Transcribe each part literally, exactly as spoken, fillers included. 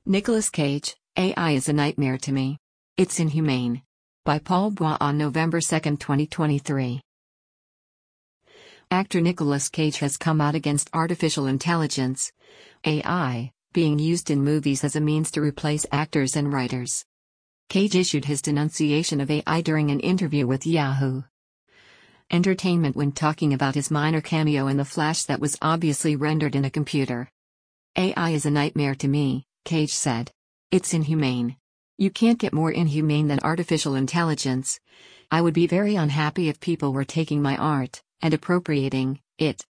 Nicolas Cage, A I is a nightmare to me. It's inhumane. By Paul Bois on November second, twenty twenty-three. Actor Nicolas Cage has come out against artificial intelligence, A I, being used in movies as a means to replace actors and writers. Cage issued his denunciation of A I during an interview with Yahoo Entertainment when talking about his minor cameo in The Flash that was obviously rendered in a computer. A I is a nightmare to me, Cage said. It's inhumane. You can't get more inhumane than artificial intelligence. I would be very unhappy if people were taking my art and appropriating it.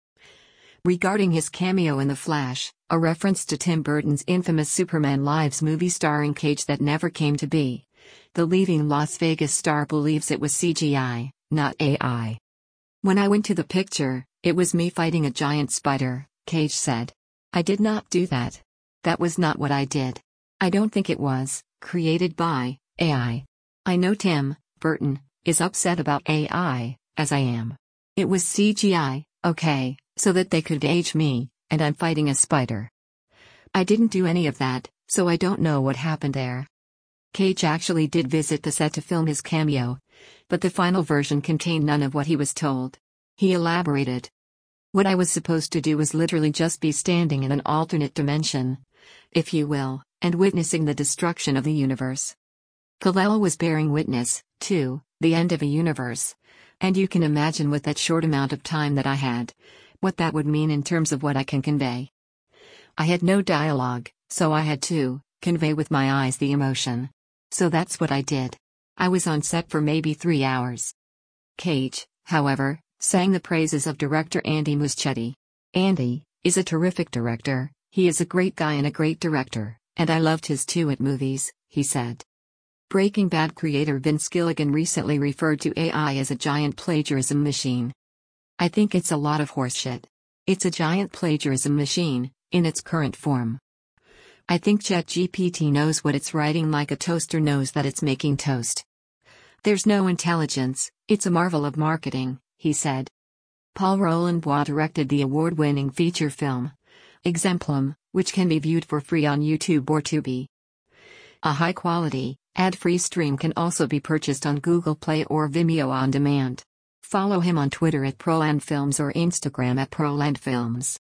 Regarding his cameo in The Flash, a reference to Tim Burton's infamous Superman Lives movie starring Cage that never came to be, the leading Las Vegas star believes it was C G I, not A I. When I went to the picture, it was me fighting a giant spider, Cage said. I did not do that. That was not what I did. I don't think it was created by A I. I know Tim Burton is upset about A I, as I am. It was C G I, okay, so that they could age me, and I'm fighting a spider. I didn't do any of that, so I don't know what happened there. Cage actually did visit the set to film his cameo, but the final version contained none of what he was told. He elaborated. What I was supposed to do was literally just be standing in an alternate dimension, if you will, and witnessing the destruction of the universe. Kal-El was bearing witness, to, the end of a universe. And you can imagine with that short amount of time that I had, what that would mean in terms of what I can convey. I had no dialogue, so I had to convey with my eyes the emotion. So that's what I did. I was on set for maybe three hours. Cage, however, sang the praises of director Andy Muschietti. Andy is a terrific director, he is a great guy and a great director, and I loved his two It movies, he said. Breaking Bad creator Vince Gilligan recently referred to A I as a giant plagiarism machine. I think it's a lot of horseshit. It's a giant plagiarism machine, in its current form. I think ChatGPT knows what it's writing like a toaster knows that it's making toast. There's no intelligence, it's a marvel of marketing, he said. Paul Roland Bois directed the award-winning feature film, Exemplum, which can be viewed for free on YouTube or Tubi. A high-quality, ad-free stream can also be purchased on Google Play or Vimeo on demand. Follow him on Twitter at ProlandFilms or Instagram at ProlandFilms.